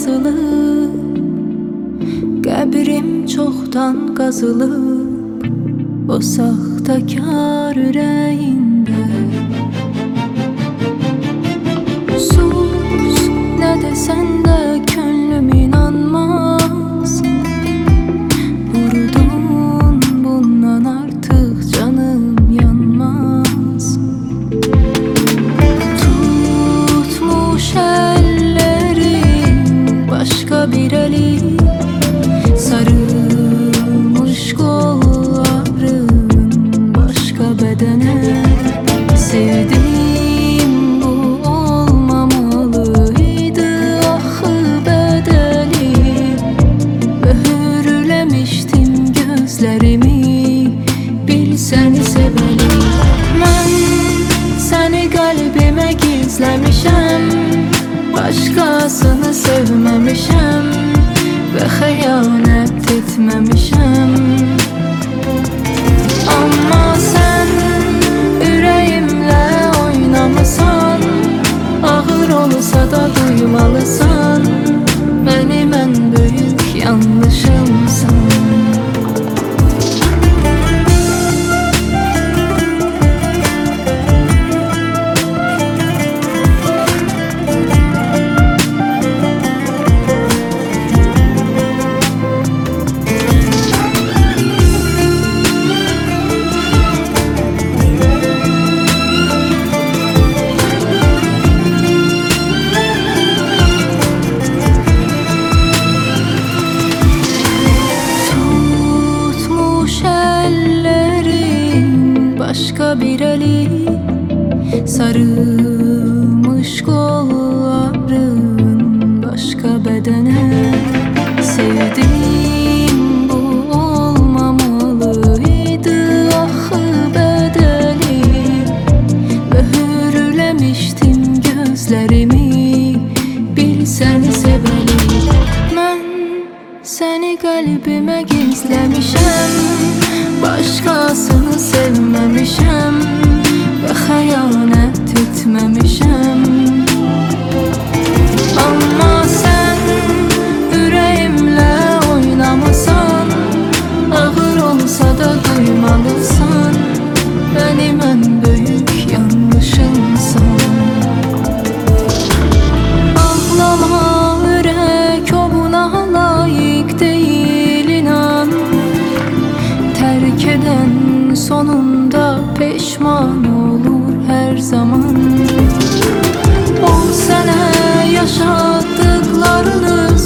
yazılıb, qəbrim çoxdan qazılıb o saxtakar ürəyində. Sus, nə desən də könlüm inanmaz, vurdun bundan artıq canım yanmaz. Tutmuş əllərin başqa bir əli, sarılmış qolların başqa bədənə. Sevdim, bu olmamalıydı axı bədəli. Möhürləmişdim gözlərimi, bil səni sevəli. Mən səni qəlbimə gizləmişəm, başqasını sevməmişəm və xəyanət etməmişəm. Amma sən ürəyimlə oynamısan, ağır olsa da duymalısan, mənim ən böyük yanlışımsan. Başqa bir əli, sarılmış qolların başqa bədənə. Sevdim, bu olmamalıydı axı bədəli. Möhürləmişdim gözlərimi, bil səni sevəli. Mən səni qəlbimə gizləmişəm, başqasını sevməmişəm və xəyanət etməmişəm. Amma sən ürəyimlə oynamısan, ağır olsa da duymalısan, mənim ən böyük yanlışımsan. Ağlama ürək, o buna layiq deyil inan. Terk eden sonunda peşman olur her zaman. O sənə yaşatdıqlarını